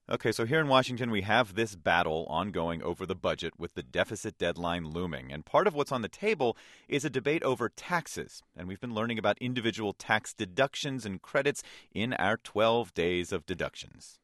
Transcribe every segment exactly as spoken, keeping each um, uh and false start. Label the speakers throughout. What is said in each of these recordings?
Speaker 1: Okay, so here in Washington, we have this battle ongoing over the budget with the deficit deadline looming. And part of what's on the table is a debate over taxes. And we've been learning about individual tax deductions and credits in our twelve days of deductions.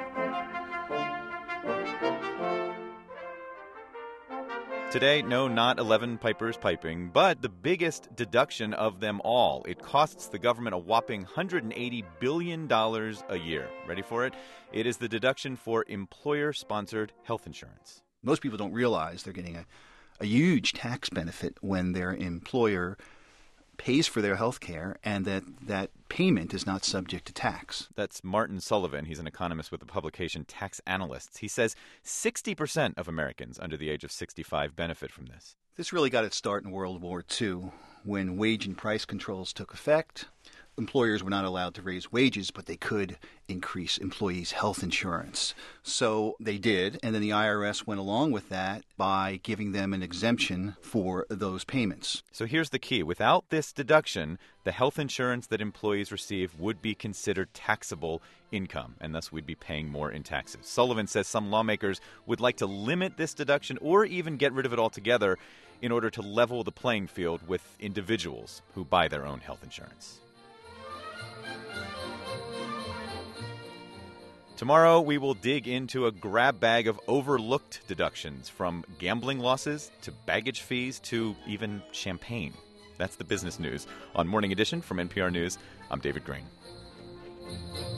Speaker 1: Today, no, not eleven pipers piping, but the biggest deduction of them all. It costs the government a whopping one hundred eighty billion dollars a year. Ready for it? It is the deduction for employer-sponsored health insurance.
Speaker 2: Most people don't realize they're getting a, a huge tax benefit when their employer pays for their health care and that that payment is not subject to tax.
Speaker 1: That's Martin Sullivan. He's an economist with the publication Tax Analysts. He says sixty percent of Americans under the age of sixty-five benefit from this.
Speaker 2: This really got its start in World War Two when wage and price controls took effect. Employers were not allowed to raise wages, but they could increase employees' health insurance. So they did, and then the I R S went along with that by giving them an exemption for those payments.
Speaker 1: So here's the key. Without this deduction, the health insurance that employees receive would be considered taxable income, and thus we'd be paying more in taxes. Sullivan says some lawmakers would like to limit this deduction or even get rid of it altogether in order to level the playing field with individuals who buy their own health insurance. Tomorrow, we will dig into a grab bag of overlooked deductions, from gambling losses to baggage fees to even champagne. That's the business news. On Morning Edition from N P R News, I'm David Green.